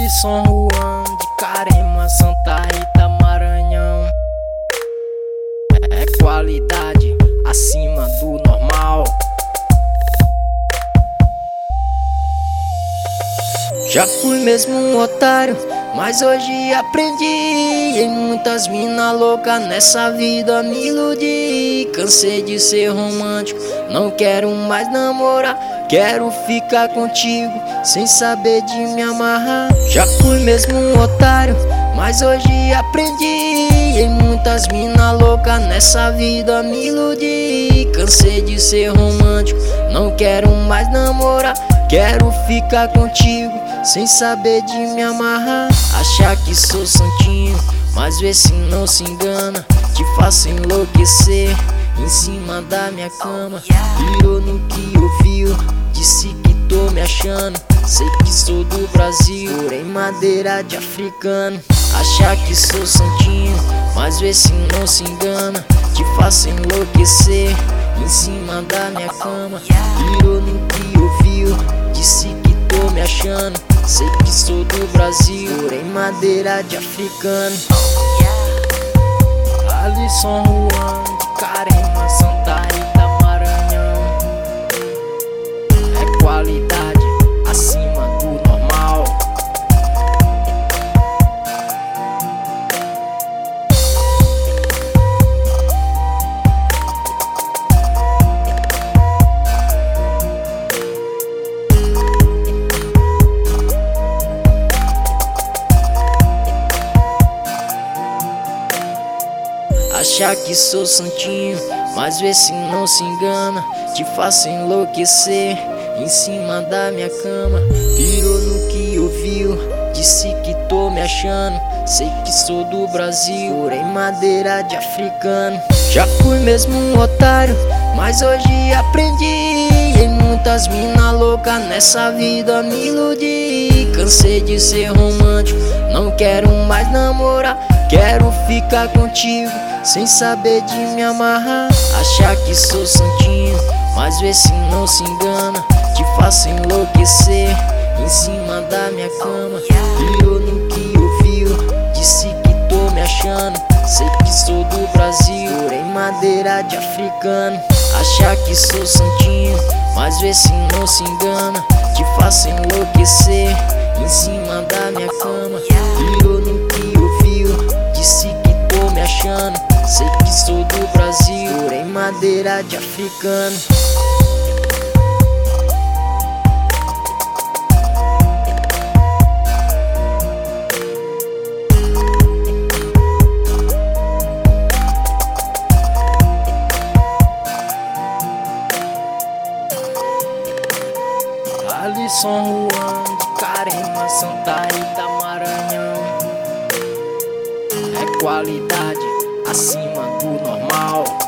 Alisson Juan de Carema, Santa Rita, Maranhão. É qualidade acima do normal. Já fui mesmo um otário, mas hoje aprendi. Em muitas mina louca nessa vida me iludi. Cansei de ser romântico, não quero mais namorar. Quero ficar contigo, sem saber de me amarrar. Já fui mesmo um otário, mas hoje aprendi. Em muitas mina louca nessa vida me iludi. Cansei de ser romântico, não quero mais namorar. Quero ficar contigo, sem saber de me amarrar. Achar que sou santinho, mas vê se não se engana. Te faço enlouquecer em cima da minha cama. Pirou no que ouviu, disse que tô me achando. Sei que sou do Brasil, porém madeira de africano. Achar que sou santinho, mas vê se não se engana. Te faço enlouquecer em cima da minha cama. Pirou no que ouviu, disse que tô me achando. Sei que sou do Brasil, porém madeira de africano. Alisson Juan de Carema, Santa Rita, Maranhão. É qualidade acima do normal. Achar que sou santinho, mas vê se não se engana. Te faço enlouquecer em cima da minha cama. Pirou no que ouviu, disse que tô me achando. Sei que sou do Brasil, porém madeira de africano. Já fui mesmo um otário, mas hoje aprendi. Em muitas mina louca nessa vida me iludi. Cansei de ser romântico, não quero mais namorar. Quero ficar contigo, sem saber de me amarrar. Achar que sou santinho, mas vê se não se engana. Te faço enlouquecer em cima da minha cama. Pirou no que ouviu, disse que tô me achando. Sei que sou do Brasil, porém madeira de africano. Achar que sou santinho, mas vê se não se engana. Te faço enlouquecer em cima da minha cama. Pirou no que ouviu, disse que tô me achando. Sei que sou do Brasil, porém madeira de africano. Alisson Juan de Carema, Santa Rita, Maranhão. É qualidade acima do normal.